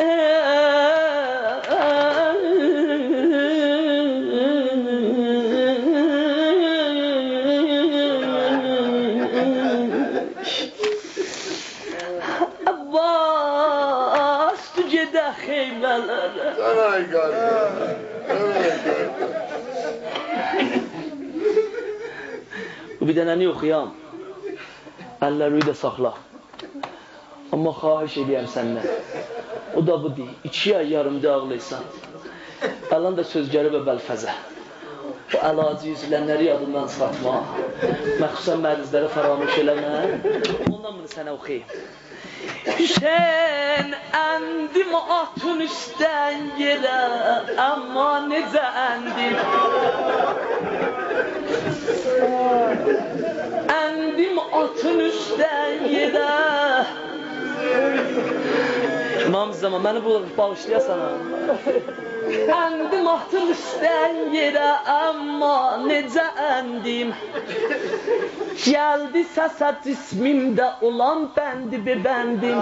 Abbas tu gedə xeymələrə. Canay qardeş. Bu bir dənəni oxuyam. Əlləri də saxla. Amma xahiş edəyəm səndən. O da bu deyil. 2 ay yarımda ağlaysan. Əlan da söz gəlib bəlfəzə. O əlacı yüzlənləri yadından çıxartma. Məxsusən mərizləri faramış eləmə. Ondan bunu sənə oxuyayım. Hüseyin endim atın üstten yere, ama nece endim? Endim atın üstten yere. İmam Zaman, beni bu bağışlayasan ha. Endim atın üstten yere, ama nece endim? Geldi sese cismimde olan bendi be bendim.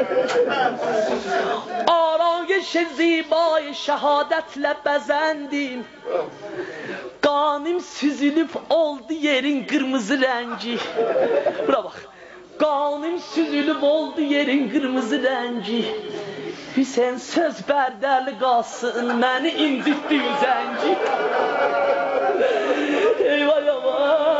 Arayış zibay şehadetle bezendim. Kanım süzülüp oldu yerin kırmızı rengi. Bura bak. Kanım süzülüp oldu yerin kırmızı rengi. Hüseyin söz perdeli kalsın, beni incitti yüzenci. Eyvah eyvah.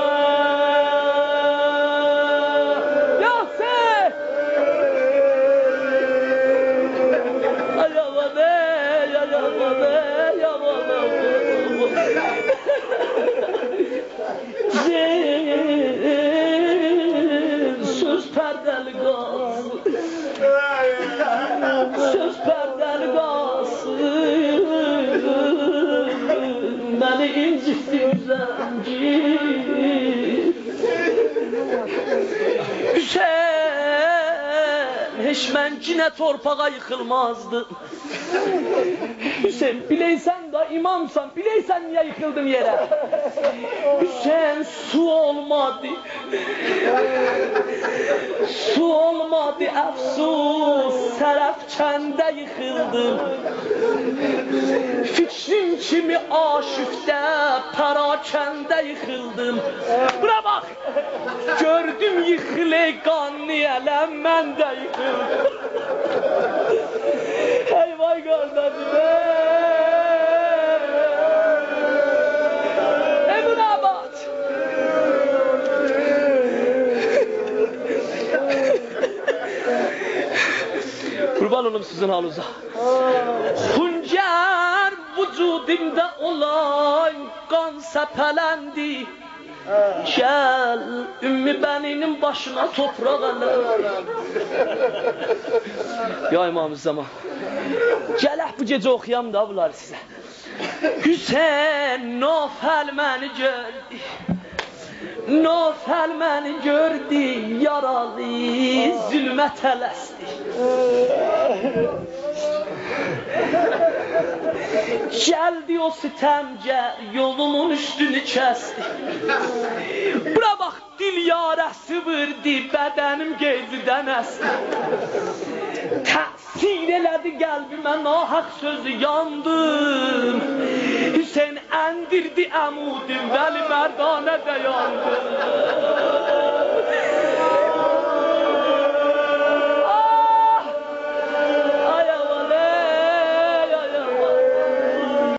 Söz perdeli kalsın. Söz perdeli kalsın. Beni incitti yüzenci. Hüseyin hiç mencinə torpağa yıkılmazdı. Hüseyin bileysen da imamsan, bileysen niye yıkıldım yere? Hüseyin su olmadı. Su olmadı əfsus, sərəfkəndə yıkıldım. Fikrim kimi aşıqdə, pərakəndə yıkıldım. Buna bak, gördüm yıkılı qanlı ələm, mən də yıkıldım. Hey vay qardaşım, Ebu Nabat. Kurban olum sizin halınıza. Hünger vücudimde olan kan sepelendi. Gel Ümmü Beninin başına toprak alır. Ya İmam-ı Zaman, gələk bu gecə oxuyam da bunları sizə. Hüseyin Nofəl məni gördü. Nofəl məni gördü, yaralı, zülmət ələsdi. Geldi o sitemcer, yolumun üstünü kesti. Bura bax, dil yarəsi vurdu, bədənim geyzidən əsdi. Təsir elədi qəlbimə nahaq sözü, yandım. Hüseyin endirdi əmudim, Vəli Mərdanə də yandım.